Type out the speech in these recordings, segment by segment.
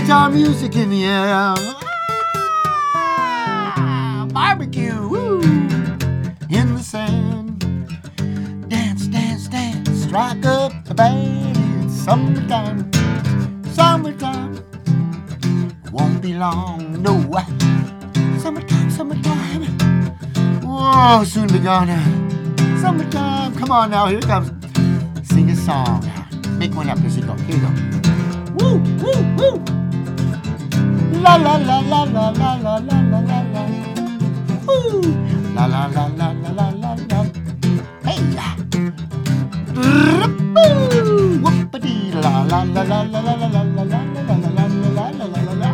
guitar music in the air. Barbecue, woo, in the sand. Dance, dance, dance, strike up the band. It's summertime, summertime. Won't be long, no. Summertime, summertime. Whoa, soon be gone. Summertime, come on now, here it comes. Sing a song. Make one up as you go. Here you go. Woo, woo, woo. La la la la la la la la la la la. Woo. La la la la la la la la. Hey. Whoop-a-dee la la la la la la la la la la la la la la la.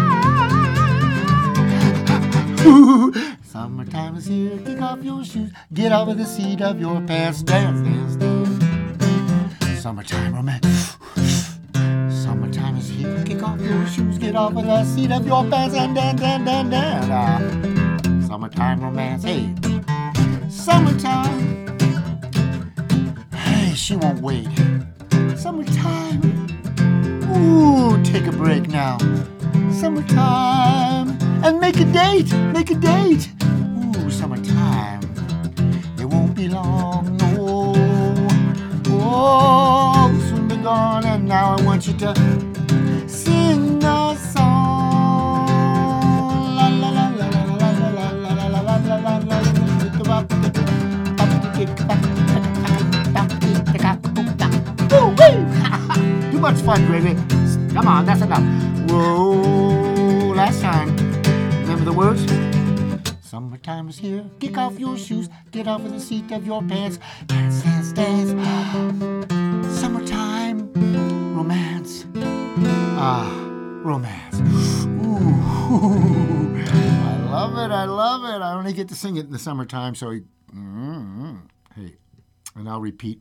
Summertime is here. Kick off your shoes. Get out of the seat of your pants. Dance, dance, dance. Summertime romance. Summertime is here. Kick off your shoes. Get off of the seat of your pants and dance, dance, dance, dance. Summertime romance. Hey. Summertime. Hey, she won't wait. Summertime. Ooh, take a break now. Summertime. And make a date. Make a date. Ooh, summertime. It won't be long, no. Oh, soon be gone, and now I want you to sing a song. La la la la la la la la la la la la la. Too much fun, baby. Come on, that's enough. Whoa, last time. Remember the words? Summertime is here. Kick off your shoes. Get off of the seat of your pants. Dance, dance, dance. Summertime romance. Romance. Ooh, I love it. I love it. I only get to sing it in the summertime, so hey, and I'll repeat.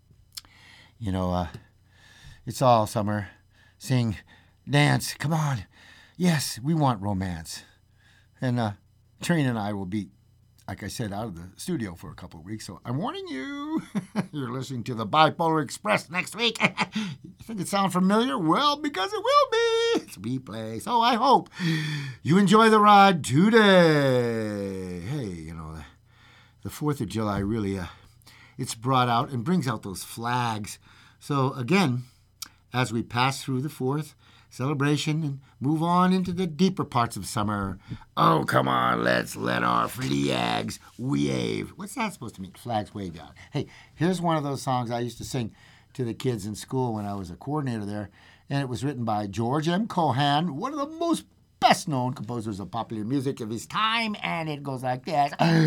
It's all summer. Sing, dance. Come on. Yes, we want romance. And Trina and I will be, like I said, out of the studio for a couple of weeks. So I'm warning you. You're listening to the Bipolar Express next week. You think it sounds familiar? Well, because it will be. It's replay. So I hope you enjoy the ride today. Hey, the 4th of July really, it's brought out and brings out those flags. So again, as we pass through the 4th, celebration and move on into the deeper parts of summer. Oh, come on, let's let our flags wave. What's that supposed to mean? Flags wave out. Hey, here's one of those songs I used to sing to the kids in school when I was a coordinator there, and it was written by George M. Cohan, one of the most best-known composers of popular music of his time, and it goes like this.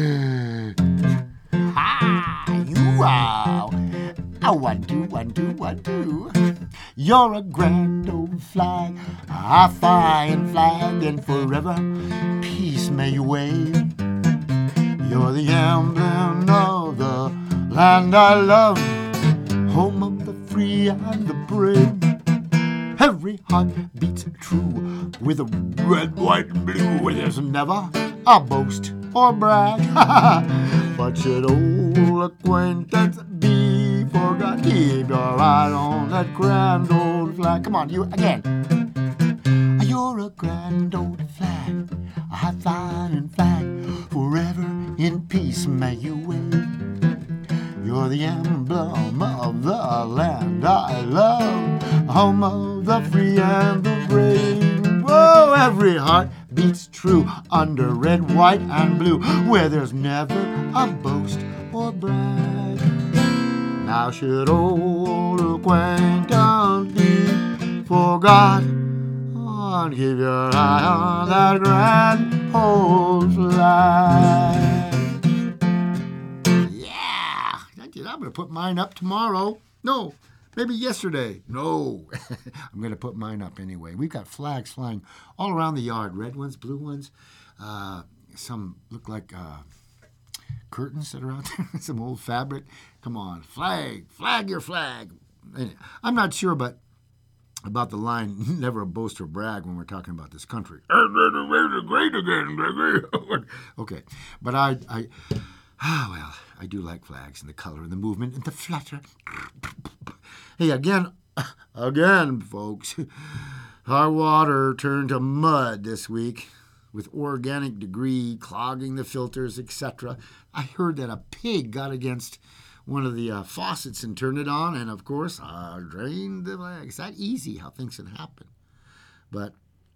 Wow. 1, 2, 1, 2, 1, 2. You're a grand old flag, a fine flag, and forever peace may you wave. You're the emblem of the land I love, home of the free and the brave. Every heart beats true with a red, white, and blue. There's never a boast or brag, but should old acquaintance be forgot, keep your eye on that grand old flag. Come on, you again. You're a grand old flag, a high flying flag, forever in peace may you wave. You're the emblem of the land I love, home of the free and the brave. Whoa, every heart beats true under red, white, and blue, where there's never a boast or brag. Now should old acquaintance be forgot, keep your eye on that grand old flag. Yeah! I'm going to put mine up tomorrow. No, maybe yesterday. No, I'm going to put mine up anyway. We've got flags flying all around the yard. Red ones, blue ones. Some look like curtains that are out there. Some old fabric. Come on, flag your flag. I'm not sure, but about the line, never a boast or brag when we're talking about this country. Great again, Gregory. Okay, but I do like flags and the color and the movement and the flutter. Hey, again, folks, Our water turned to mud this week with organic debris clogging the filters, etc. I heard that a pig got against one of the faucets and turned it on, and of course, drained the legs. It's that easy how things can happen. But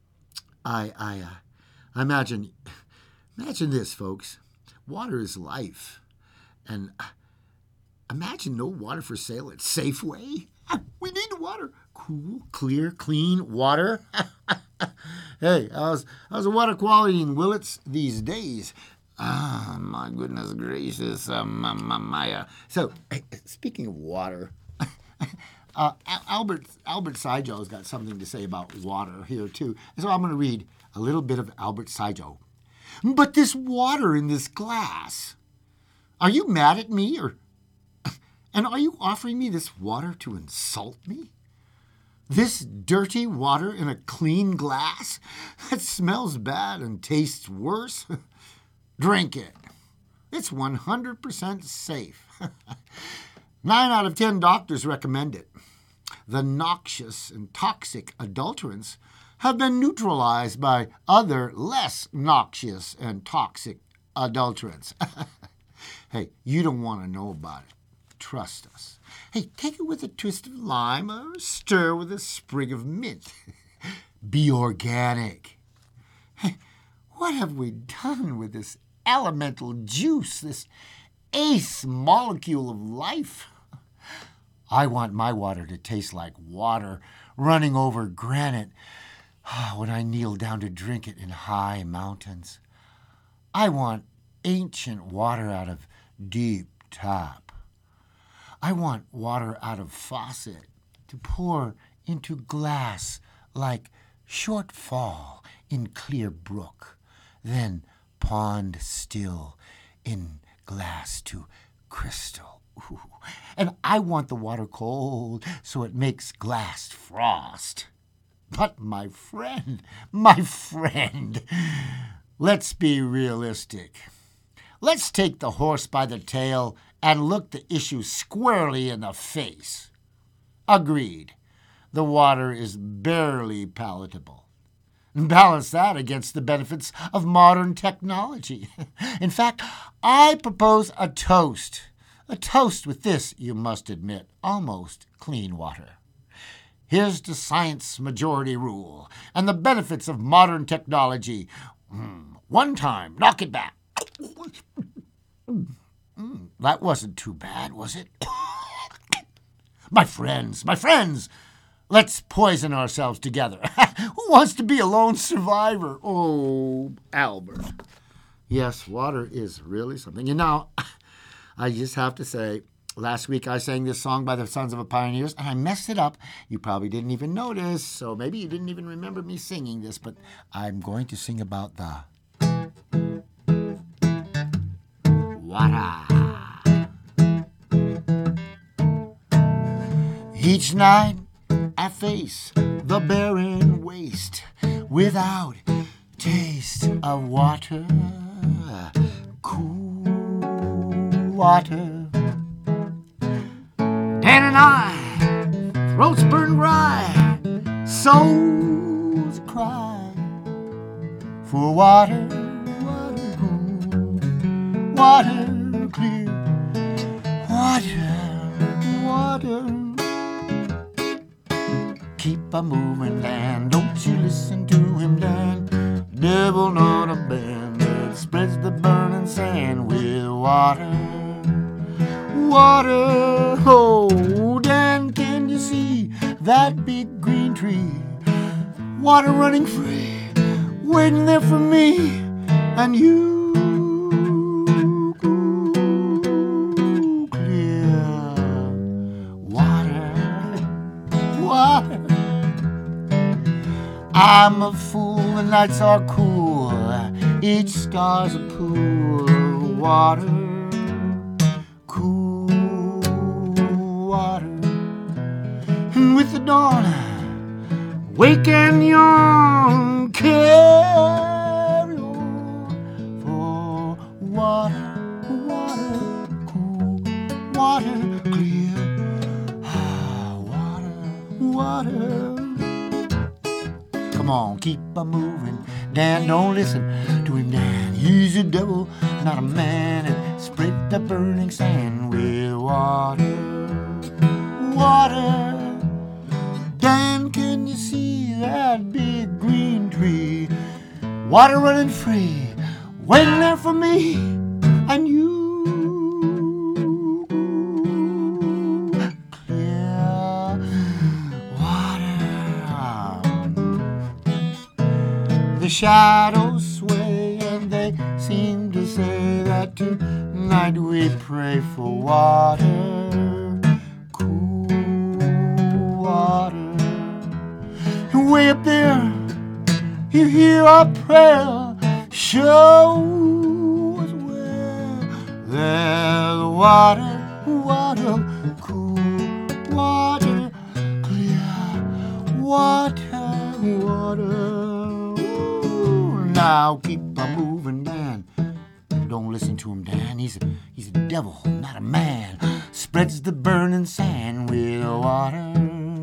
I imagine this, folks. Water is life. And imagine no water for sale at Safeway. We need water. Cool, clear, clean water. Hey, how's the water quality in Willits these days? My goodness gracious. So, speaking of water, Albert Saijo's got something to say about water here, too. So I'm going to read a little bit of Albert Saijo. But this water in this glass, are you mad at me? And are you offering me this water to insult me? This dirty water in a clean glass that smells bad and tastes worse? Drink it. It's 100% safe. 9 out of 10 doctors recommend it. The noxious and toxic adulterants have been neutralized by other less noxious and toxic adulterants. Hey, you don't want to know about it. Trust us. Hey, take it with a twist of lime or stir with a sprig of mint. Be organic. Hey, what have we done with this elemental juice, this ace molecule of life? I want my water to taste like water running over granite when I kneel down to drink it in high mountains. I want ancient water out of deep tap. I want water out of faucet to pour into glass like short fall in clear brook, then pond still in glass to crystal. Ooh. And I want the water cold so it makes glass frost. But my friend, let's be realistic. Let's take the horse by the tail and look the issue squarely in the face. Agreed. The water is barely palatable. Balance that against the benefits of modern technology. In fact, I propose a toast. A toast with this, you must admit, almost clean water. Here's the science majority rule and the benefits of modern technology. One time, knock it back. That wasn't too bad, was it? My friends, let's poison ourselves together. Who wants to be a lone survivor? Oh, Albert. Yes, water is really something. And now, I just have to say, last week I sang this song by the Sons of the Pioneers, and I messed it up. You probably didn't even notice, so maybe you didn't even remember me singing this, but I'm going to sing about the water. Each night I face the barren waste without taste of water, cool water. Dan and I, throats burn dry, souls cry for water, water cool, water clear, water. Keep a moving, Dan, don't you listen to him, Dan. Devil not a band that spreads the burning sand with water. Water, oh, Dan, can you see that big green tree? Water running free, waiting there for me and you. I'm a fool, the nights are cool, each star's a pool, water, cool water. And with the dawn, wake and yawn, carry on for water, cool, water clear, water. Come on, keep a moving. Dan, don't listen to him, Dan. He's a devil, not a man. And spread the burning sand with water. Water. Dan, can you see that big green tree? Water running free, waiting there for me and you. Clear water. The shadows sway and they seem to say that tonight we pray for water. Cool water. Way up there, you hear our prayer. Show us where there's water, water, cool water, clear water, water. Ooh, now keep on moving, Dan. Don't listen to him, Dan. He's a devil, not a man. Spreads the burning sand with water.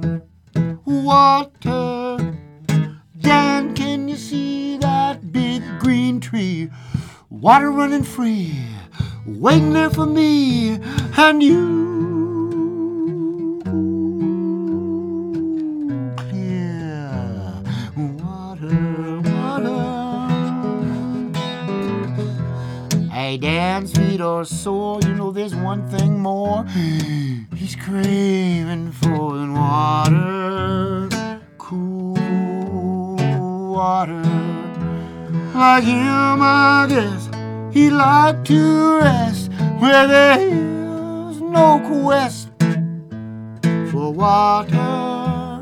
Water. Dan, can you see that big green tree? Water running free, waiting there for me and you. Clear water, water. Hey, Dan, sweet or sour, you know there's one thing more. He's craving for the water, cool water. Like him, I guess he'd like to rest where there's no quest for water,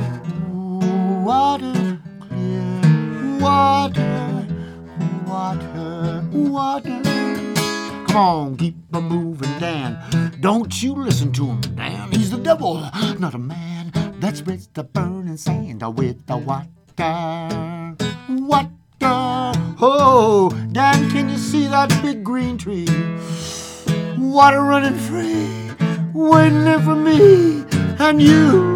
water, clear water, water, water. Come on, keep a moving, Dan. Don't you listen to him, Dan. He's the devil, not a man. That spreads the burning sand with the water. Water. Oh, Dan, can you see that big green tree? Water running free, waiting there for me and you.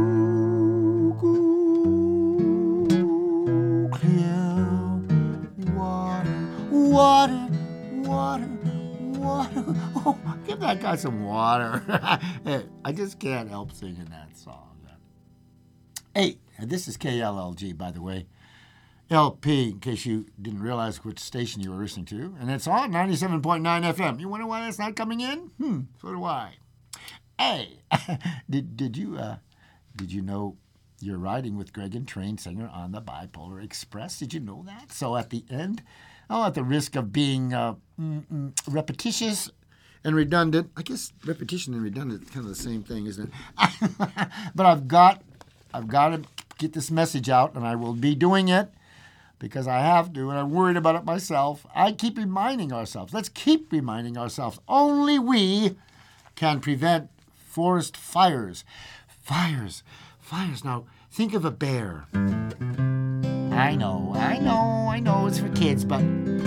Clear water, water, water, water. Oh, give that guy some water. I just can't help singing that song. Hey, this is KLLG, by the way. LP, in case you didn't realize which station you were listening to. And it's on 97.9 FM. You wonder why that's not coming in? So do I. Hey, did you know you're riding with Greg and Train Singer on the Bipolar Express? Did you know that? So at the end, at the risk of being repetitious and redundant, I guess repetition and redundant is kind of the same thing, isn't it? But I've got to get this message out, and I will be doing it because I have to, and I'm worried about it myself. I keep reminding ourselves. Let's keep reminding ourselves. Only we can prevent forest fires. Fires. Now, think of a bear. I know, it's for kids, but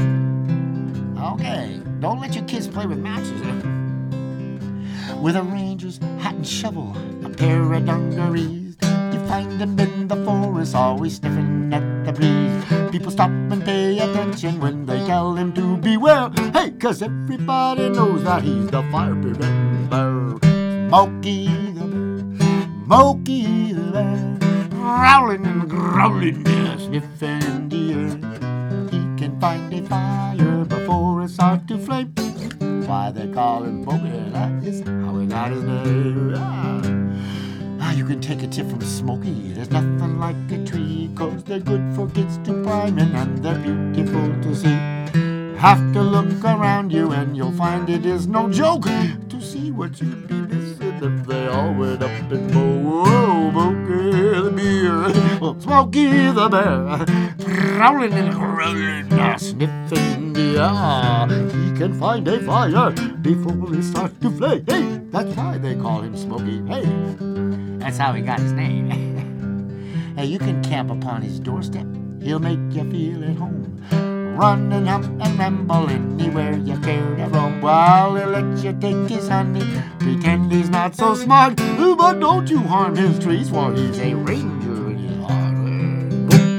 okay. Don't let your kids play with matches. With a ranger's hat and shovel, a pair of dungarees, you find them in the forest, always sniffing at the breeze. People stop and pay attention when they tell him to beware. Hey, 'cause everybody knows that he's the fire-preventing bear. Smokey the bear, Smokey the bear, growling and growling, sniffing in the air. He can find a fire before it starts to flame. Why they call him Smokey, that is how he got his name. You can take a tip from Smokey. There's nothing like a tree, 'cause they're good for kids to climb in and they're beautiful to see. Have to look around you and you'll find it is no joke to see what you'd be missing if they all went up and whoa, Smokey the bear, well, Smokey the bear, growling and growling, sniffing in the air. He can find a fire before it starts to flame. Hey, that's why they call him Smokey. Hey. That's how he got his name. Hey, you can camp upon his doorstep. He'll make you feel at home. Run and hop and ramble anywhere you care to roam. While he'll let you take his honey, pretend he's not so smart. But don't you harm his trees, for he's a ranger in his heart.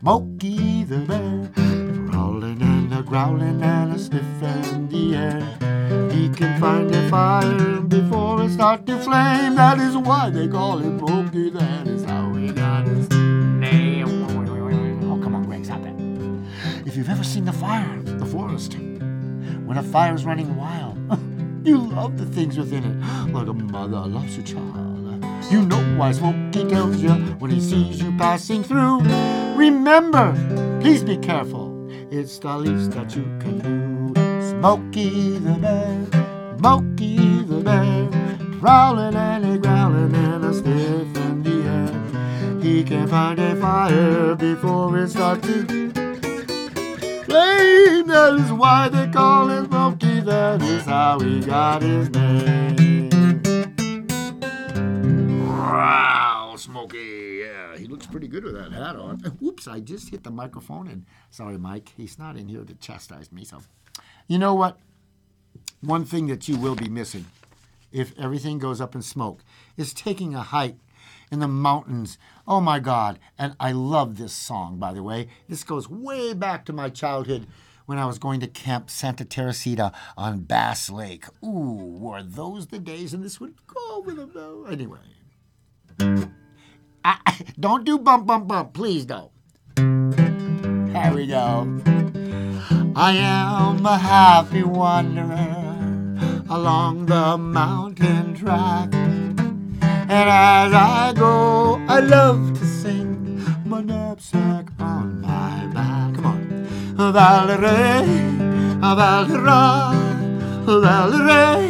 Smokey the Bear, prowling and a growling and a sniff in the air. He can find a fire before it starts to flame. That is why they call him Smokey. That is how he got his name. Oh, come on, Greg, stop it. If you've ever seen the forest, when a fire's running wild, you love the things within it, like a mother loves her child. You know why Smokey tells you when he sees you passing through. Remember, please be careful. It's the least that you can do. Smokey the Bear, Smokey the Bear, prowling and a growling and a sniff in the air. He can find a fire before it starts to flame. That is why they call him Smokey. That is how he got his name. Wow, Smokey. Yeah, he looks pretty good with that hat on. Whoops, I just hit the microphone. And sorry, Mike, he's not in here to chastise me. So, you know what? One thing that you will be missing if everything goes up in smoke is taking a hike in the mountains. Oh, my God. And I love this song, by the way. This goes way back to my childhood when I was going to Camp Santa Teresita on Bass Lake. Ooh, were those the days? And this would go with a bell. Anyway. Don't do bump, bump, bump. Please don't. Here we go. I am a happy wanderer along the mountain track. And as I go, I love to sing my knapsack on my back. Come on. Valerie, Valera, Valerie,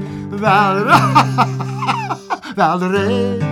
Valera, Valerie,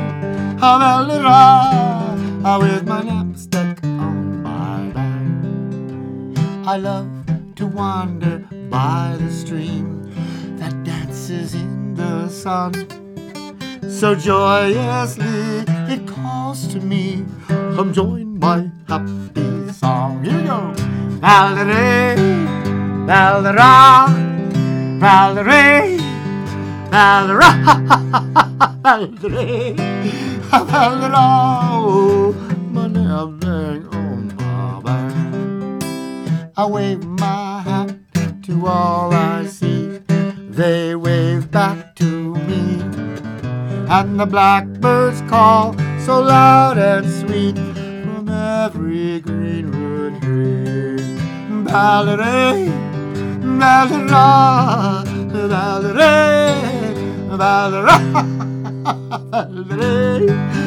Valera, with my knapsack on my back. I love to wander by the stream that dances in the sun. So joyously it calls to me, come join my happy song. Here we go. Valerie, Valera, Valerie, Valera, Valerie, Valera, oh, my knapsack on my back. I wave my hat to all I see, they wave back to me. And the blackbirds call so loud and sweet from every greenwood tree. Valerie, Valera, Valerie, Valera, Valerie,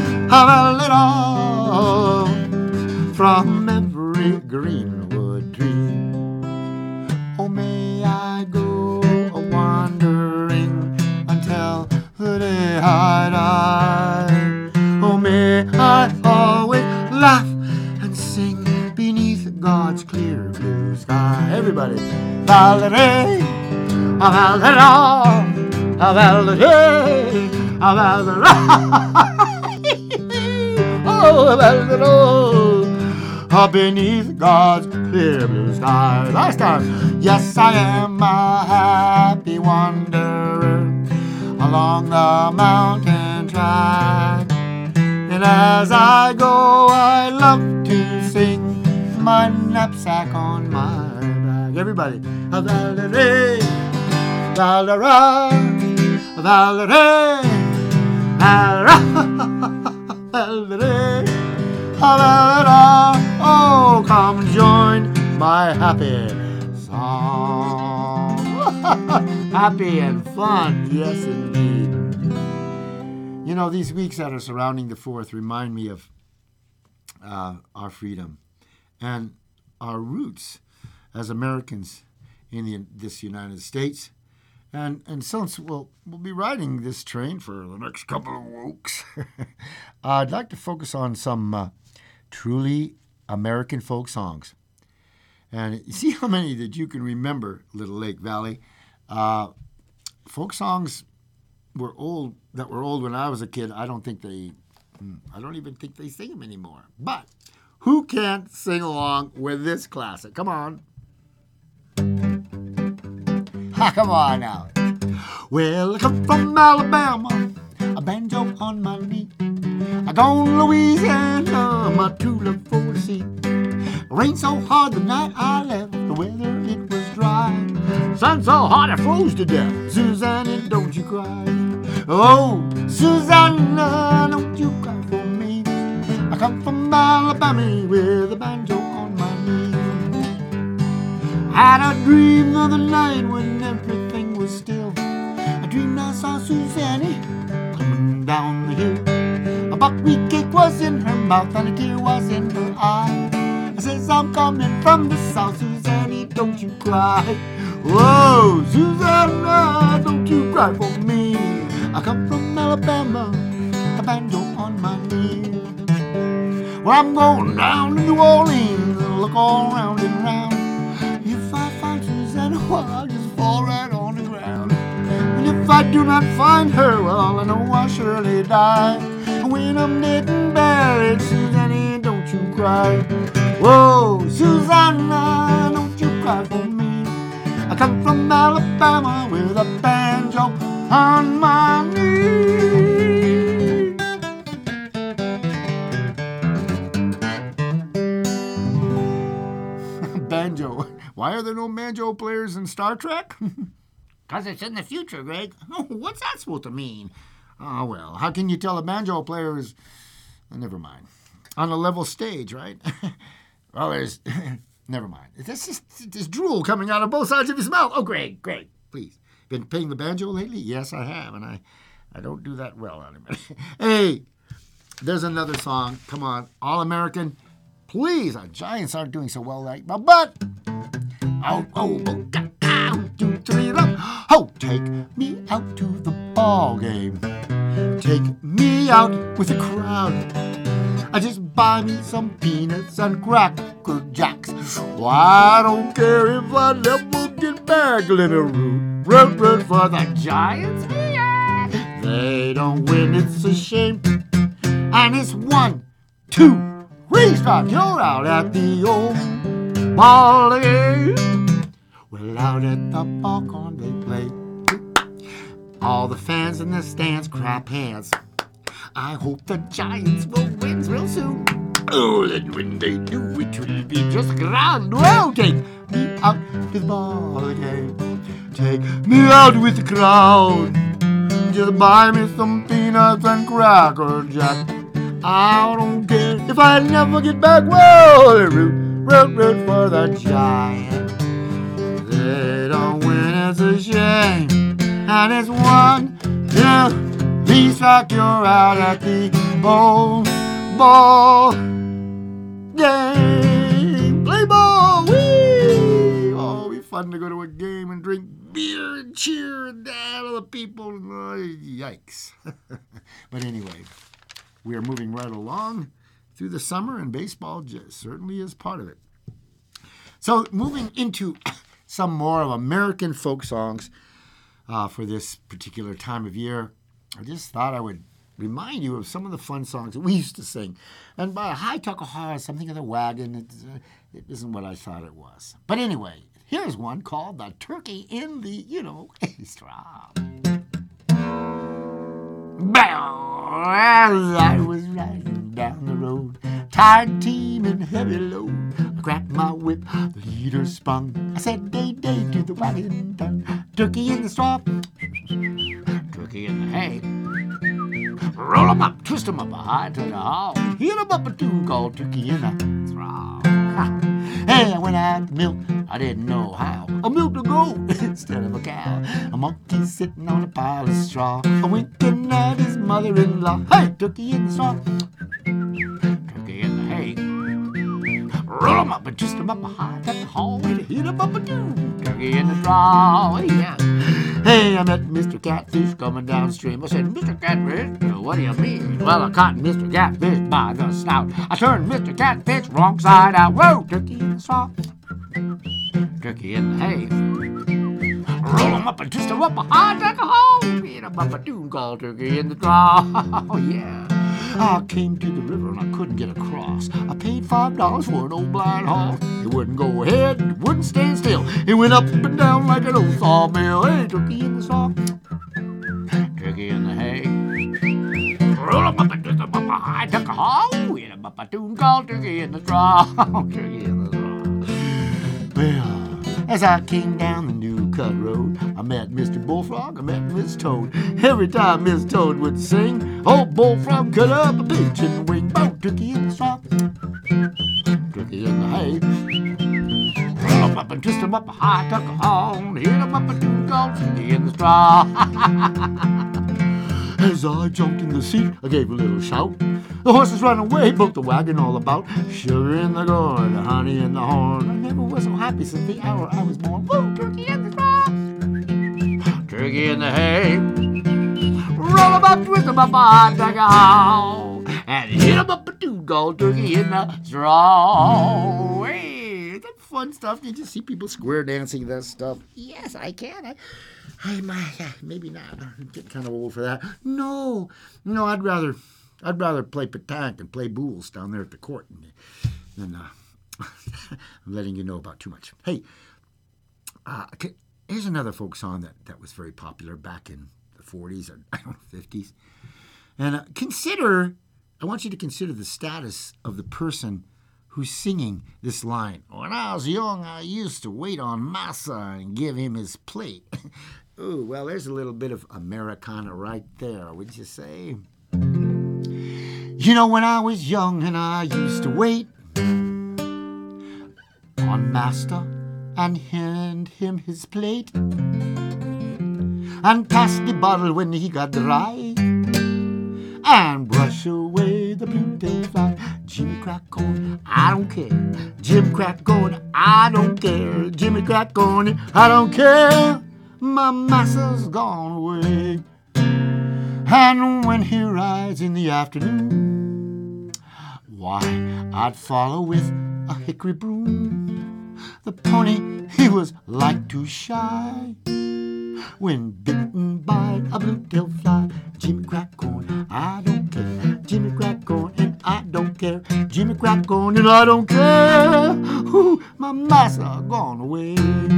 Valera, from every greenwood tree. Oh, may I go a-wandering until the day I die. Oh, may I always laugh and sing beneath God's clear blue sky. Everybody. Valerie, Valera, Valerie, Valera. Oh, Valera, beneath God's clear blue sky. Last time. Yes, I am a happy wanderer along the mountain track. And as I go, I love to sing my knapsack on my back. Everybody. Valerie, Valera, Valerie, Valera, Valerie, Valera. Oh, come join my happy song. Happy and fun, yes indeed. You know, these weeks that are surrounding the 4th remind me of our freedom and our roots as Americans in this United States. And since we'll be riding this train for the next couple of weeks, I'd like to focus on some truly American folk songs. And you see how many that you can remember, Little Lake Valley. Folk songs were old when I was a kid. I don't even think they sing them anymore. But who can't sing along with this classic? Come on. Come on now. Well, I come from Alabama, a banjo on my knee. I gone Louisiana, my true love for the sea. Rained so hard the night I left, the weather it was dry. Sun so hot I froze to death. Susanna, don't you cry. Oh, Susanna, don't you cry for me. I come from Alabama with a banjo on my knee. Had a dream the other night when everything was still. I dreamed I saw Susanna coming down the hill. A buckwheat cake was in her mouth and a tear was in her eye. I says, I'm coming from the south, Susanna, don't you cry. Whoa, Susanna, don't you cry for me. I come from Alabama, a banjo on my knee. Well, I'm going down to New Orleans, look all round and round. If I find Susanna, well, I'll just fall right on the ground. And if I do not find her, well, I know I'll surely die. When I'm dead and buried, Susanna, don't you cry. Whoa, Susanna, don't you cry for me. I come from Alabama with a banjo on my knee. Banjo. Why are there no banjo players in Star Trek? Because it's in the future, Greg. Oh, what's that supposed to mean? Oh, well, how can you tell a banjo player is... never mind. On a level stage, right? Well, there's... never mind. There's drool coming out of both sides of his mouth. Oh, Greg, please. Been playing the banjo lately? Yes, I have, and I don't do that well on it. Hey, there's another song. Come on, All-American. Please, our Giants aren't doing so well right now, but... Oh, 1, 2, 3, oh, take me out to the ball game. Take me out with a crowd. I just buy me some peanuts and cracker jacks. Well, I don't care if I never get back. Let me root for the Giants. Yeah. They don't win, it's a shame. And it's 1, 2, 3 strike. You're out at the old ball game. Well, out at the ballpark they play. All the fans in the stands clap hands. I hope the Giants will win real soon. Oh, and when they do, it will be just grand. Well, take me out to the ball game. Take me out with the crowd. Just buy me some peanuts and cracker jack. I don't care if I never get back. Whoa, root for the Giants. They don't win, it's a shame. And it's 1, 2, 3 strike, you're out at the old ball game. Play ball, whee! Oh, it'll be fun to go to a game and drink beer and cheer and dad all the people. Oh, yikes. But anyway, we are moving right along through the summer, and baseball just certainly is part of it. So moving into some more of American folk songs for this particular time of year, I just thought I would remind you of some of the fun songs that we used to sing. And by High Tuckahoe, something of the wagon, it isn't what I thought it was. But anyway, here's one called The Turkey in the, straw. As I was riding down the road, tired team and heavy load, I grabbed my whip, the leader spun. I said, day, day to the wagon done. Turkey in the straw, turkey in the hay. Roll 'em up, twist 'em up, high to the hall. Hit 'em up a tune called Turkey in the Straw. Hey, I went out to milk, I didn't know how. I milked a goat instead of a cow. A monkey sitting on a pile of straw, a winking at his mother-in-law. Hey, turkey in the straw, turkey in the hay. Roll 'em up and twist 'em up high to the hall. Hit 'em up a tune, turkey in the straw. Yeah. Hey, I met Mr. Catfish coming downstream. I said, Mr. Catfish, what do you mean? Well, I caught Mr. Catfish by the snout. I turned Mr. Catfish wrong side out. Whoa, turkey in the straw, turkey in the hay. Roll 'em up and twist 'em up high to the hole. Hit 'em up a tune called Turkey in the Straw. Oh, yeah. I came to the river and I couldn't get across. I paid $5 for an old blind horse. It wouldn't go ahead, it wouldn't stand still. It went up and down like an old sawmill. Hey, turkey in the straw, turkey in the hay. Roll 'em up and twist 'em up high, tuck a hole. Hit 'em up a tune called Turkey in the Straw. Turkey in the Well, as I came down the New Cut Road, I met Mr. Bullfrog, I met Miss Toad. Every time Miss Toad would sing, old Bullfrog cut up a pigeon wing. Boom, turkey in the straw, turkey in the hay. Roll 'em up and twist 'em up, high tuck on, hit 'em up and two goes, turkey in the straw. As I jumped in the seat, I gave a little shout. The horses ran away, broke the wagon all about. Sugar in the gourd, honey in the horn. I never was so happy since the hour I was born. Woo, turkey in the straw, turkey in the hay. Roll 'em up, twist 'em up, hot dog on, and hit 'em up a two-gold turkey in the straw. Hey, that fun stuff. Did you see people square dancing that stuff? Yes, I can. Maybe not. I'm getting kind of old for that. No, I'd rather play petanque and play boules down there at the court than I'm letting you know about too much. Hey, here's another folk song that was very popular back in the 40s or 50s. And I want you to consider the status of the person who's singing this line. When I was young, I used to wait on massa and give him his plate. Ooh, well, there's a little bit of Americana right there, would you say? You know, when I was young and I used to wait on master and hand him his plate and pass the bottle when he got dry and brush away the blue-tailed fly. Jimmy crack corn, I don't care. Jim crack corn, I don't care. Jimmy crack corn, I don't care. My master's gone away. And when he rides in the afternoon, why, I'd follow with a hickory broom. The pony, he was like too shy when bitten by a blue-tailed fly. Jimmy crack corn, I don't care. Jimmy crack corn, and I don't care. Jimmy crack corn, and I don't care. Ooh, my master gone away.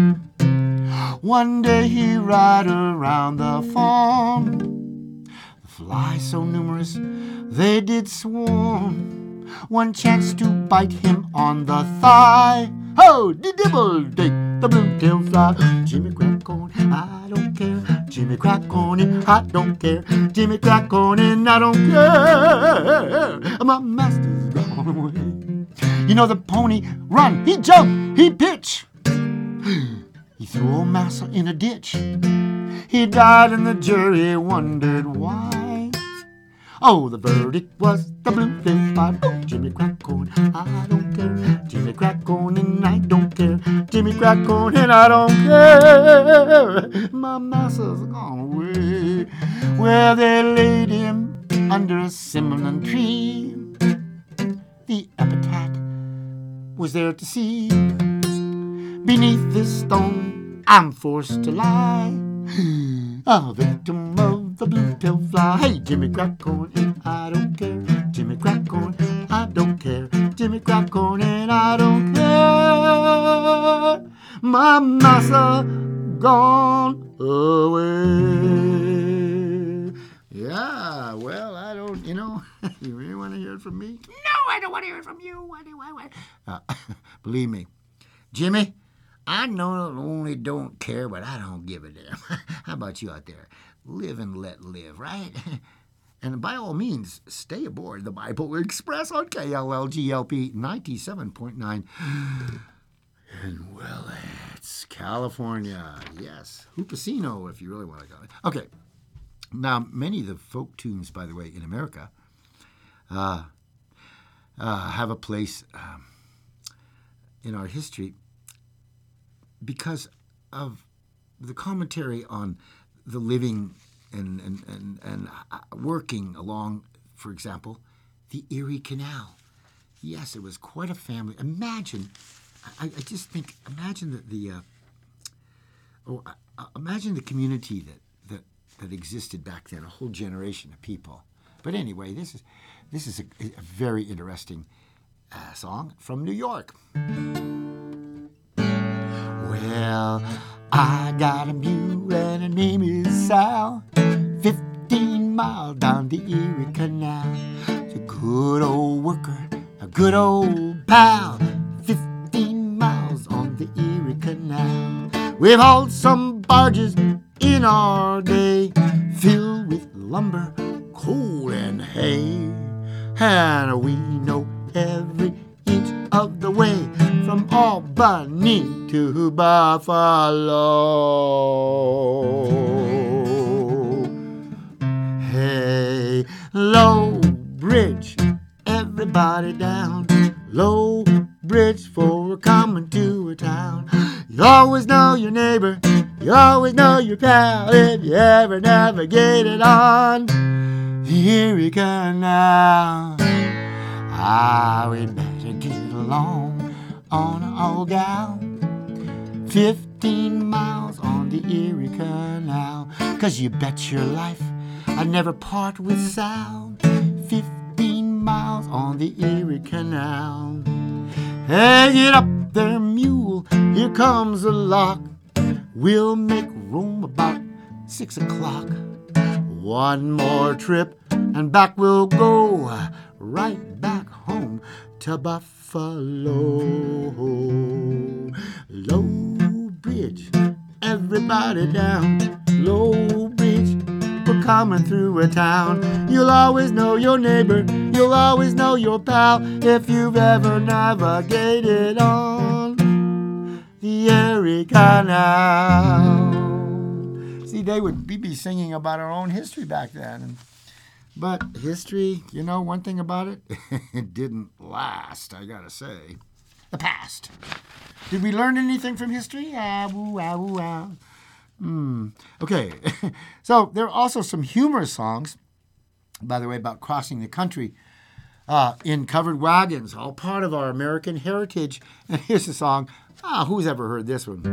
One day he ride around the farm. The flies so numerous, they did swarm. One chance to bite him on the thigh. Ho, de dibble, take the blue-tailed fly. Jimmy crack corn, I don't care. Jimmy crack corn, and I don't care. Jimmy crack corn, and I don't care. My master's gone away. You know the pony run, he jump, he pitch. He threw old massa in a ditch. He died and the jury wondered why. Oh, the verdict was the blue-tailed fly. Oh, Jimmy crack corn, I don't care. Jimmy crack corn, and I don't care. Jimmy crack corn, and I don't care. My massa's gone away. Well, they laid him under a cinnamon tree. The epitaph was there to see. Beneath this stone, I'm forced to lie, a victim of the blue-tailed fly. Hey, Jimmy crack corn, and I don't care. Jimmy crack corn, I don't care. Jimmy crack corn, and I don't care. My massa gone away. Yeah, well, I don't, you really want to hear it from me? No, I don't want to hear it from you. Why? Believe me, Jimmy, I not only don't care, but I don't give a damn. How about you out there? Live and let live, right? And by all means, stay aboard the Bible Express on KLLGLP 97.9 in Willits, California. Yes, Hoopesino, if you really want to go. Okay, now many of the folk tunes, by the way, in America have a place in our history because of the commentary on the living and working along, for example, the Erie Canal. Yes, it was quite a family. Imagine, I just think, imagine imagine the community that existed back then, a whole generation of people. But anyway, this is a very interesting song from New York. Well, I got a mule and her name is Sal, 15 miles down the Erie Canal. It's a good old worker, a good old pal, 15 miles on the Erie We've hauled some barges in our day, filled with lumber, coal, and hay. And we know every inch of the way from Albany to Buffalo. Hey, low bridge, everybody down. Low bridge, for we're coming to a town. You always know your neighbor, you always know your pal, if you ever navigate it on the Erie Canal. We'd better get along on our old gal. 15 miles on the Erie Canal, 'cause you bet your life I'd never part with Sal. 15 miles on the Erie Canal. Hey, get up there, mule, here comes the lock. We'll make room about 6 o'clock. One more trip and back we'll go, right back home to Buffalo. Low bridge, everybody down. Low bridge, we're coming through a town. You'll always know your neighbor, you'll always know your pal, if you've ever navigated on the Erie Canal. See, we'd be singing about our own history back then. But history, you know, one thing about it, it didn't last, I gotta say. The past. Did we learn anything from history? Okay, so there are also some humorous songs, by the way, about crossing the country in covered wagons, all part of our American heritage. And here's a song. Who's ever heard this one?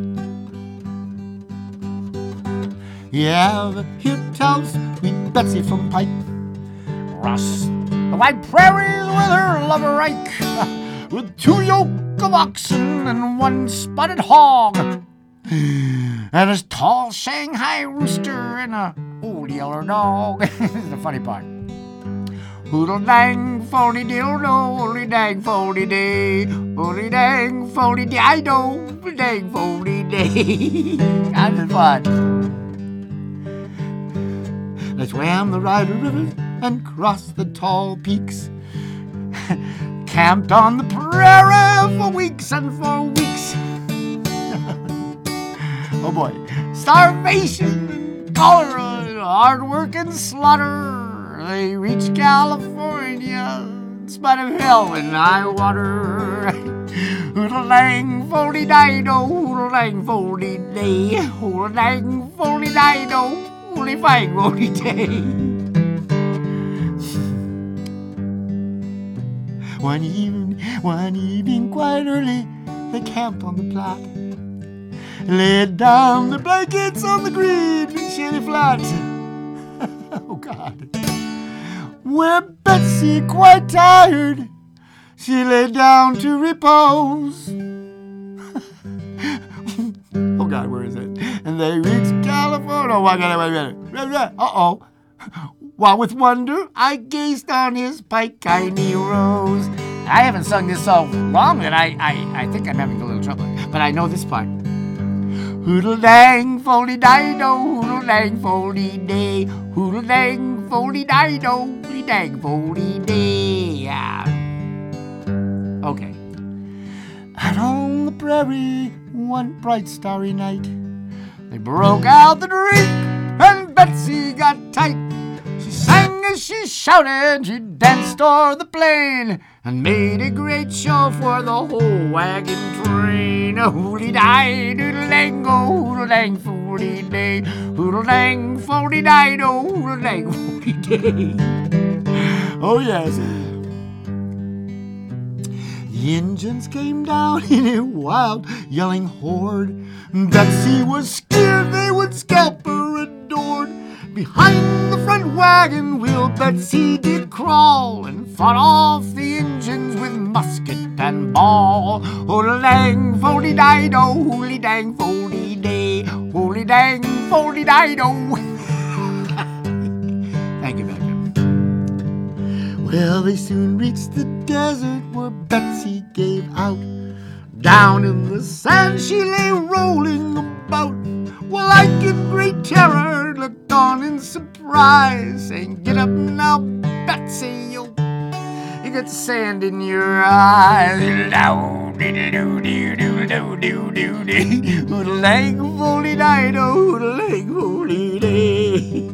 Yeah, but here tells sweet Betsy from Pike, cross the wide prairies with her lover Ike, with 2 yoke of oxen and 1 spotted hog, and a tall Shanghai rooster and a old yellow dog. This is the funny part. Hoodle dang foldy dildo, holy dang foldy day, holy dang foldy dido, dang foldy day. That's fun. I swam the Ryder River and crossed the tall peaks, camped on the prairie for weeks and for weeks. Oh boy, starvation, cholera, hard work and slaughter. They reached California in spite of hell and high water. Hoodle-dang, foldy-dido, hoodle-dang, foldy-day, hoodle-dang, foldy-dido, holy-fang, foldy-day. One evening quite early, they camped on the Platte, laid down the blankets on the green shady flat. Oh, God. Where Betsy, quite tired, she lay down to repose. Oh, God, where is it? And they reached California. Oh, wait a minute. Uh-oh. While with wonder I gazed on his pike, I rose. I haven't sung this so long that I think I'm having a little trouble. But I know this part. Hoodle-dang, foldy-dido, hoodle-dang, foldy-day, hoodle-dang, foldy-dido, hoodle-dang, foldy-day. Yeah. Okay. Out on the prairie, one bright starry night, they broke out the drink, and Betsy got tight. She sang as she shouted, she danced o'er the plain, and made a great show for the whole wagon train. Hoodle-dang, doodle-dang, go, hoodle-dang, foldy-day, hoodle-dang, foldy-dido, hoodle-dang, foldy-day. Oh, yes. The engines came down in a wild, yelling horde. Betsy was scared they would scalp her adored. Behind the front wagon wheel Betsy did crawl, and fought off the engines with musket and ball. Hoodle-dang, foldy-dido, hoodle-dang, foldy-day, hoodle-dang, foldy-dido. Thank you, Becca. Well, they soon reached the desert where Betsy gave out. Down in the sand she lay rolling about, while I in great terror looked on in surprise, saying, "Get up now, Betsy, you got sand in your eyes." Hoodle-dang, foldy-dido, hoodle-dang, foldy-day.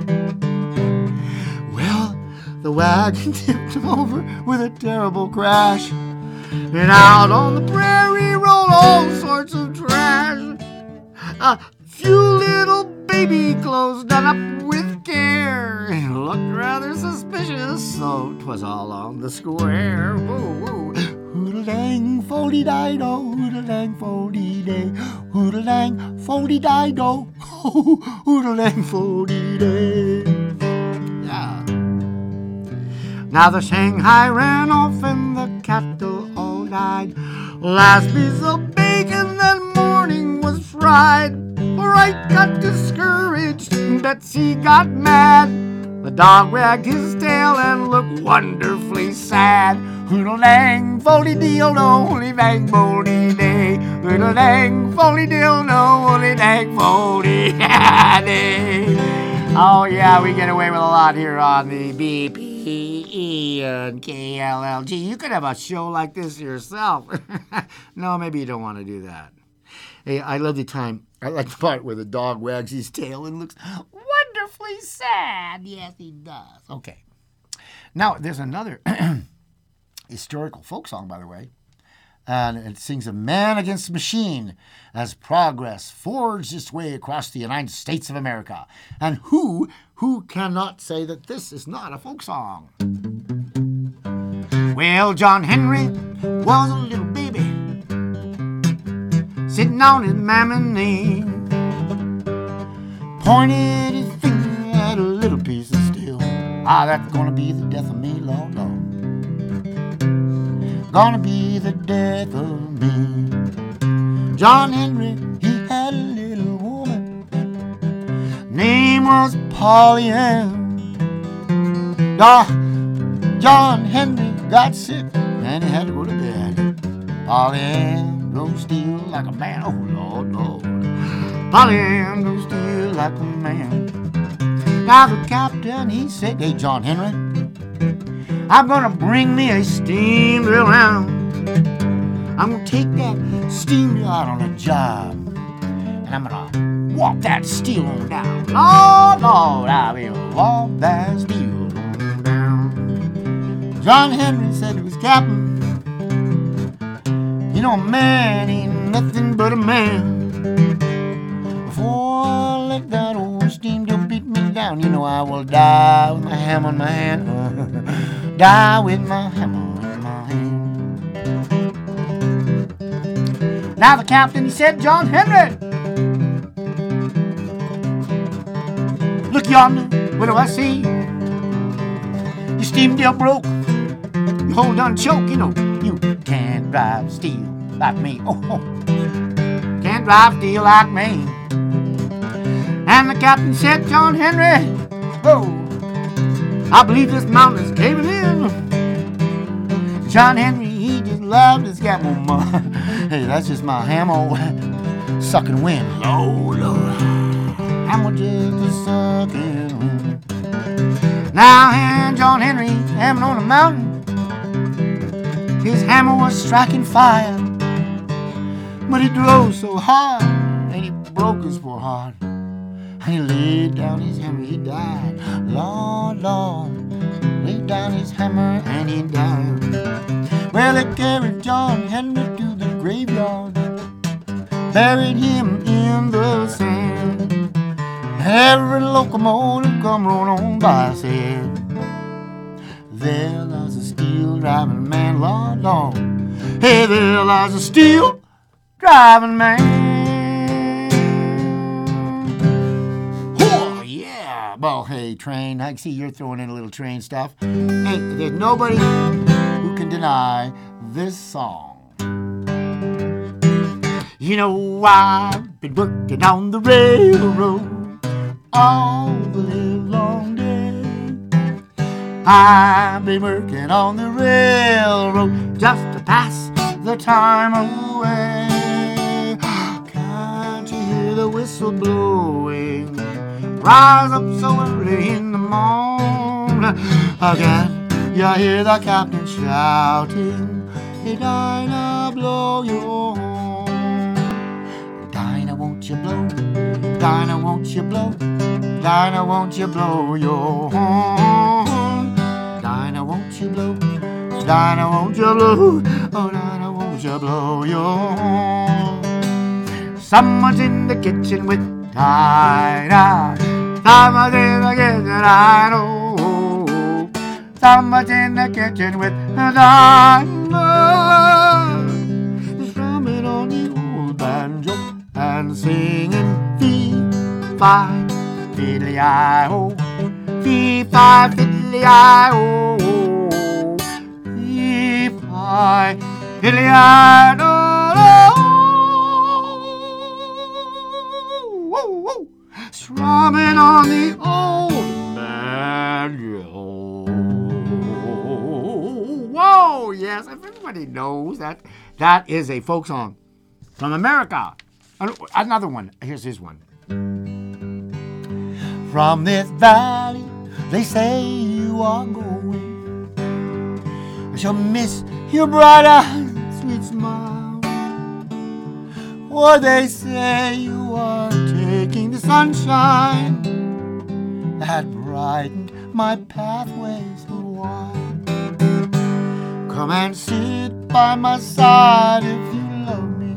Well, the wagon tipped over with a terrible crash, and out on the prairie rolled all sorts of trash. A few little baby clothes done up with care looked rather suspicious, so 'twas all on the square. Whoa, whoa. Hoodle-dang, foldy-dido, hoodle-dang, foldy-day, hoodle-dang, foldy-dido, hoodle-dang, foldy-day. Yeah. Now the Shanghai ran off and the cattle all died. Last piece of bacon that morning was fried. Wright got discouraged and Betsy got mad. The dog wagged his tail and looked wonderfully sad. Hoodle-dang, foldy-dee-do, hoodle-dang, foldy-day, hoodle-dang, foldy-dee-do, hoodle-dang, foldy-day. Oh yeah, we get away with a lot here on the BPE and KLLG. You could have a show like this yourself. No, maybe you don't want to do that. Hey, I love the time. I like the part where the dog wags his tail and looks wonderfully sad. Yes, he does. Okay. Now, there's another historical folk song, by the way. And it sings of man against machine as progress forged its way across the United States of America. And who cannot say that this is not a folk song? Well, John Henry was a little baby sitting on his mamma's knee, pointed his finger at a little piece of steel. Ah, that's gonna be the death of me, Lord, Lord. Gonna be the death of me. John Henry, he had a little woman, name was Polly Ann. John Henry got sick and he had to go to bed. Polly Ann grows still like a man. Oh, Lord, Lord. Polly Ann grows still like a man. Now the captain, he said, "Hey, John Henry, I'm gonna bring me a steam drill round. I'm gonna take that steam drill out on a job, and I'm gonna walk that steel on down. Lord, Lord, I will walk that steel on down." John Henry said to his captain, "You know, a man ain't nothing but a man. Before I let that old steam drill beat me down, you know I will die with my hammer in my hand. Die with my hammer in my hand." Now the captain, he said, "John Henry, look yonder, what do I see? Your steam drill broke, you hold on choke, you know, you can't drive steel like me. Oh, can't drive steel like me." And the captain said, "John Henry, oh, I believe this mountain is caving in." John Henry, he just loved his camel. Hey, that's just my hammer sucking wind. Lord, Lord, hammer just sucking wind. Now, and John Henry hammering on the mountain, his hammer was striking fire, but he drove so hard and he broke his poor heart. And he laid down his hammer, he died. Lord, Lord, laid down his hammer and he died. Well, they carried John Henry to the graveyard, buried him in the sand. Every locomotive come rolling on by said, "There lies a steel driving man, Lord, Lord. Hey, there lies a steel driving man." Well, hey, train, I see you're throwing in a little train stuff. Hey, there's nobody who can deny this song. You know, I've been working on the railroad all the live long day. I've been working on the railroad just to pass the time away. Can't you hear the whistle blowing? Rise up so early in the morn. Again, you hear the captain shouting, hey, Dinah, blow your horn. Dinah, won't you blow? Dinah, won't you blow? Dinah, won't you blow your horn? Dinah, won't you blow? Dinah, won't you blow? Oh, Dinah, won't you blow your horn? Someone's in the kitchen with Dinah. Someone's in the kitchen, I know. Someone's in the kitchen with Dinah. Strumming on the old banjo and singing fee-fi, fiddly-I-ho, fee-fi, fiddly-I-ho, fee-fi, fiddly-I-ho. Strumming on the old banjo. Whoa, yes, everybody knows that is a folk song from America. Another one. Here's his one. From this valley, they say you are going. I shall miss your bright eyes, sweet smile. Or they say you are taking the sunshine that brightened my pathways a while. Come and sit by my side if you love me.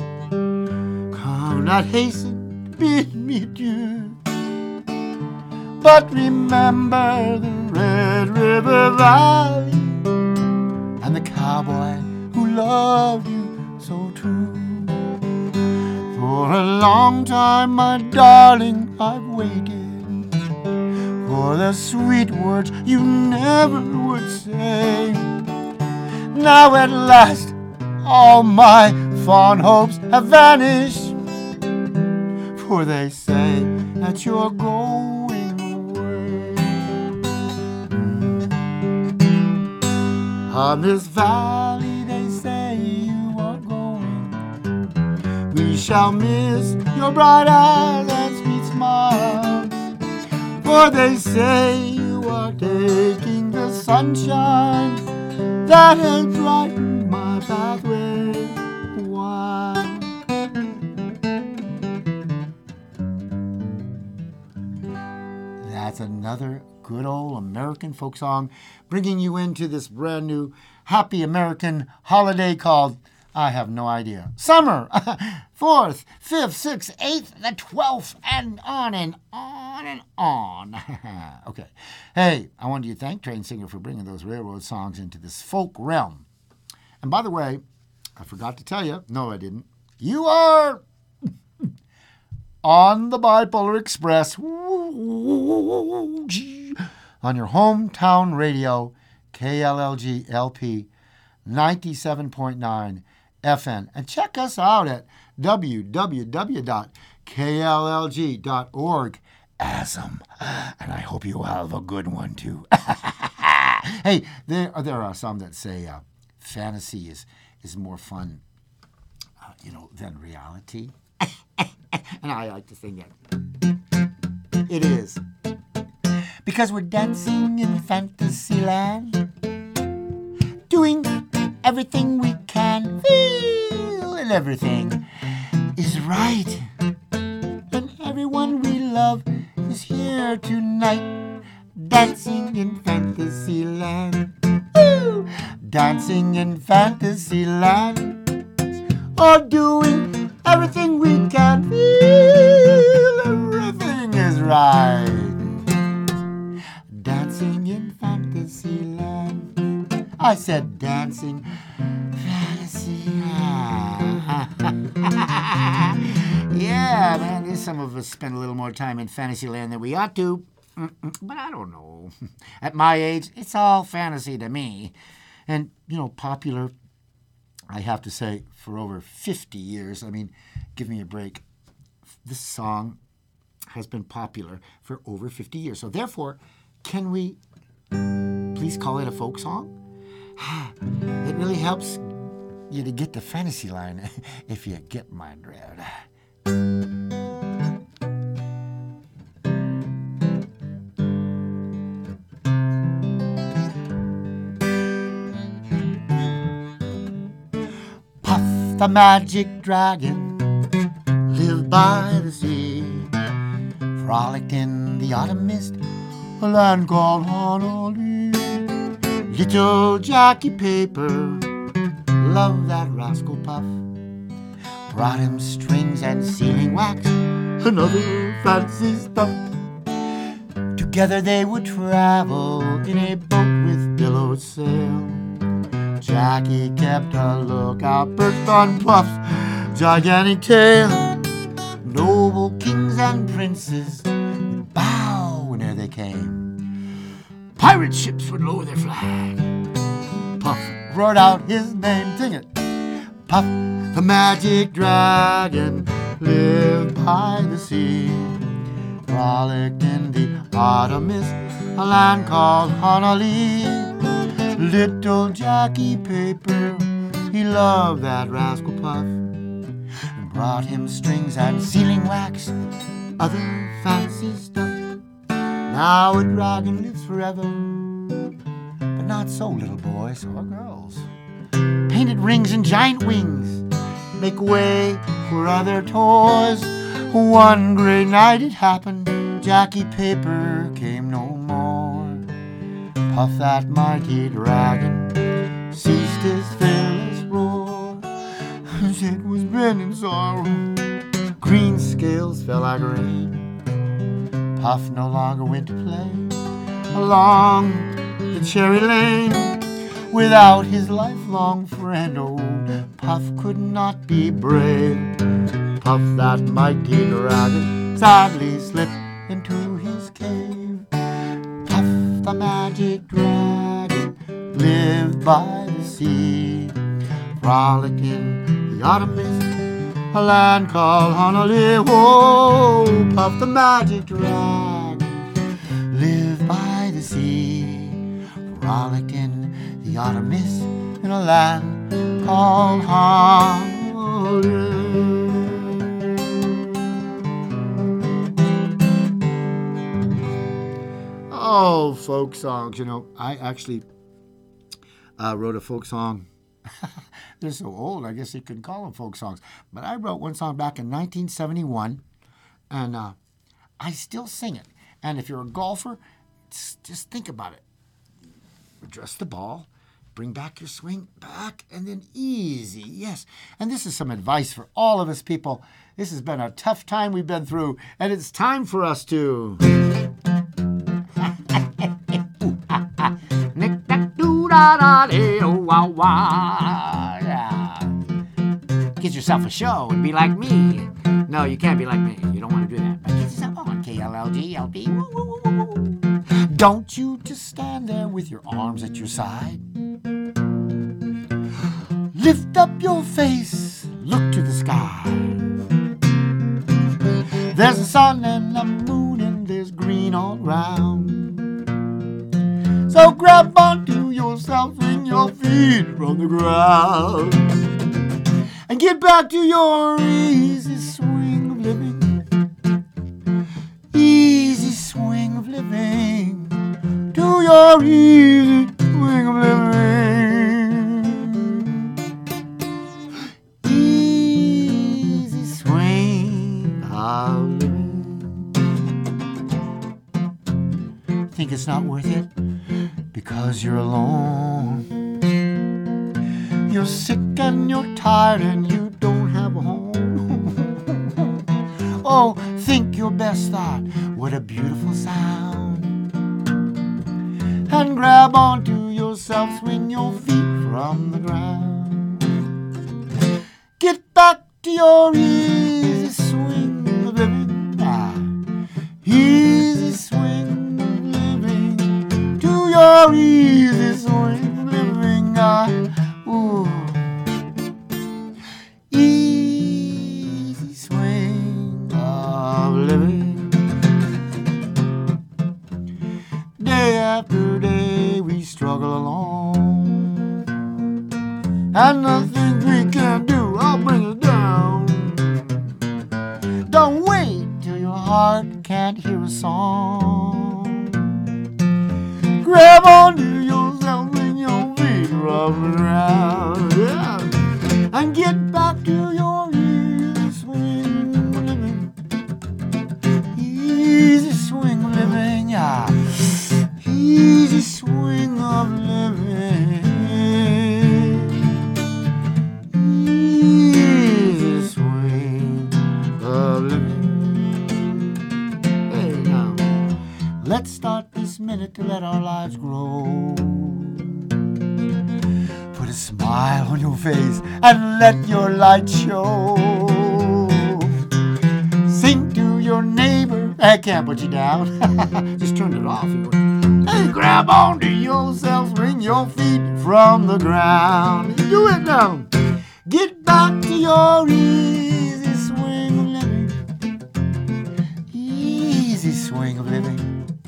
Come, not hasten to bid me adieu. But remember the Red River Valley and the cowboy who loved you so true. For a long time, my darling, I've waited for the sweet words you never would say. Now at last, all my fond hopes have vanished, for they say that you're going away. On this valley, they say you are going. We shall miss your bright eyes and sweet smile, for they say you are taking the sunshine that has brightened my pathway a while. That's another good old American folk song, bringing you into this brand new happy American holiday called, I have no idea, summer. 4th, 5th, 6th, 8th, the 12th, and on and on and on. Okay. Hey, I wanted to thank Train Singer for bringing those railroad songs into this folk realm. And by the way, I forgot to tell you, no I didn't, you are on the Bipolar Express on your hometown radio, KLLG LP 97.9 FN. And check us out at www.kllg.org. ASM. And I hope you have a good one, too. Hey, there are some that say fantasy is more fun, than reality. And I like to sing it. It is. Because we're dancing in Fantasyland, doing everything we can, feel, and everything is right. And everyone we love is here tonight, dancing in Fantasyland. Woo! Dancing in Fantasyland, or doing everything we can, feel everything is right. Dancing in Fantasyland. I said dancing Fantasyland. Yeah, man, some of us spend a little more time in Fantasyland than we ought to. But I don't know. At my age, it's all fantasy to me. And, popular, I have to say, for over 50 years. I mean, give me a break. This song has been popular for over 50 years. So therefore, can we please call it a folk song? It really helps you to get the fantasy line, if you get my drift. Puff the magic dragon lived by the sea, frolicked in the autumn mist, a land called Honolulu. Little Jackie Paper loved that rascal Puff, brought him strings and sealing wax and other fancy stuff. Together they would travel in a boat with billowed sail. Jackie kept a lookout perched on Puff's gigantic tail. Noble kings and princes would bow whenever they came. Pirate ships would lower their flag. Puff roared out his name, sing it. Puff the magic dragon lived by the sea, frolicked in the autumn mist, a land called Honolulu. Little Jackie Paper, he loved that rascal Puff, and brought him strings and sealing wax, other fancy stuff. Now a dragon lives forever, but not so, little boys or girls. Painted rings and giant wings make way for other toys. One great night it happened, Jackie Paper came no more. Puff, that mighty dragon, ceased his fearless roar, as it was bent in sorrow. Green scales fell like rain. Puff no longer went to play along the cherry lane. Without his lifelong friend, old Puff could not be brave. Puff, that mighty dragon, sadly slipped into his cave. Puff the magic dragon lived by the sea, frolicked in the autumn mist, a land called Honolulu. Oh, Puff the magic dragon lived by the sea, frolicked in the autumn mist, in a land called Honolulu. Oh, folk songs. You know, I actually wrote a folk song. They're so old, I guess you couldn't call them folk songs. But I wrote one song back in 1971, and I still sing it. And if you're a golfer, just think about it. Address the ball, bring back your swing, back, and then easy, yes. And this is some advice for all of us people. This has been a tough time we've been through, and it's time for us to... Get yourself a show and be like me. No, you can't be like me. You don't want to do that. But get yourself on KLLG, woo, woo, woo, woo. Don't you just stand there with your arms at your side. Lift up your face, look to the sky. There's a sun and a moon and there's green all round. So grab onto yourself, swing your feet from the ground, and get back to your easy swing of living. Easy swing of living. To your easy swing of living. Easy swing of living. Think it's not worth it? Because you're alone. You're sick and you're tired and you don't have a home. Oh, think your best thought, what a beautiful sound. And grab onto yourself, swing your feet from the ground. Get back to your easy swing of living. Easy swing of living. To your easy swing of living. Ooh. Easy swing of living. Day after day we struggle along, and nothing might hear a song. Grab onto yourself and your feet rub around, yeah, and get back to your easy swing of living. Easy swing of living, yeah. Easy swing of living. Easy swing of living. Hey, now, let's start this minute to let our lives grow. Put a smile on your face and let your light show. Sing to your neighbor. I can't put you down. Just turn it off. Hey, grab onto yourself, bring your feet from the ground. Do it now. Get back to your easy swing of living. Easy swing of living.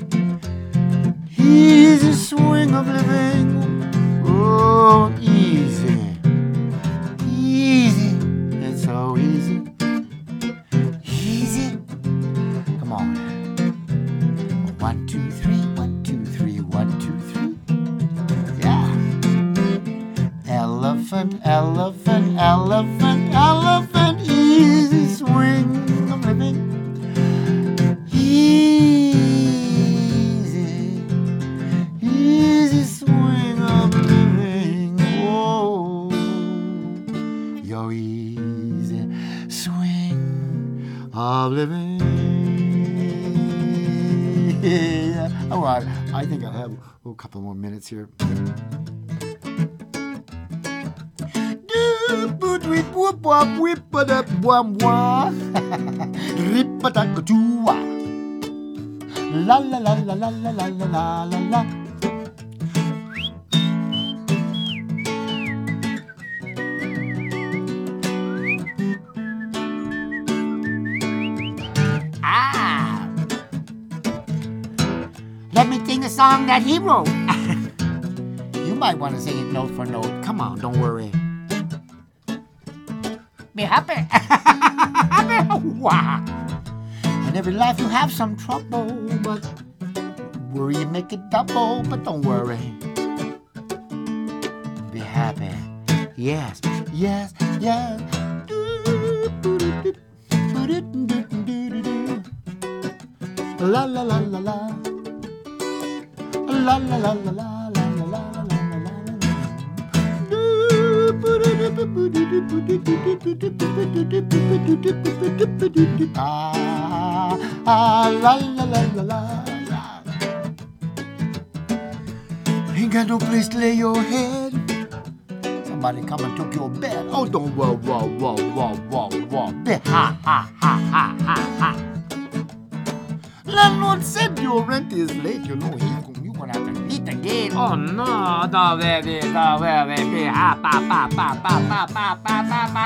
Easy swing of living. Oh, easy. Easy. It's so easy. Easy. Come on. 1, 2, 3. 1, 2, 3. 1, 2, 3. Yeah. Elephant, elephant, elephant, elephant. Easy swing of living. Easy swing of living. Oh, your easy swing of living. Yeah. All right, I think I'll have a couple more minutes here. La la la la la la la la la la. Ah! Let me sing a song that he wrote. You might want to sing it note for note. Come on, don't worry. Be happy. Wow. In every life you have some trouble, but worry you make it double, but don't worry. Be happy. Yes, yes, yes. La la la la la. La la la la la la la la la la la. La la la la la. Ain't got no place to lay your head. Somebody come and took your bed. Oh, don't whoa, whoa, whoa, whoa, whoa, whoa. Ha, ha, ha, ha, ha, ha. Landlord said your rent is late. You know you're gonna have to eat again. Oh no, no, baby, ha, pa, pa, pa, pa, pa, pa, pa, pa, pa.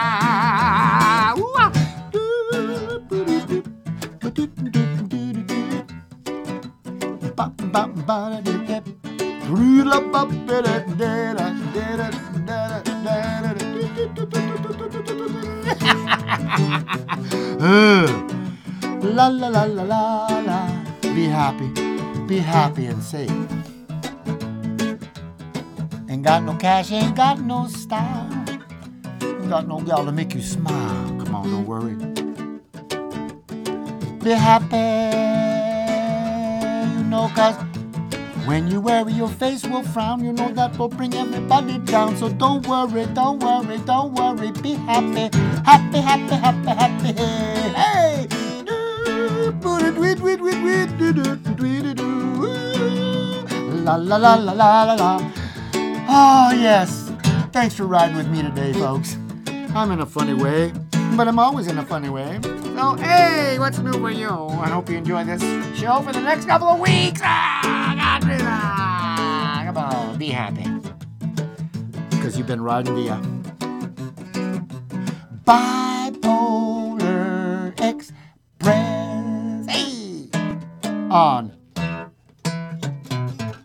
La la la la la la. Be happy and safe. Ain't got no cash, ain't got no style. Ain't got no gal to make you smile. Come on, don't worry. Be happy, you know, 'cause when you worry, your face will frown. You know that will bring everybody down. So don't worry, don't worry, don't worry. Be happy, happy, happy, happy, happy. Hey! La la la la la la la. Oh yes. Thanks for riding with me today, folks. I'm in a funny way, but I'm always in a funny way. So hey, what's new for you? I hope you enjoy this show for the next couple of weeks. Come on, be happy. Because you've been riding the Bipolar Express. Hey! On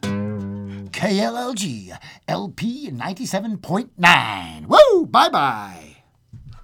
KLLG LP 97.9. Woo! Bye-bye.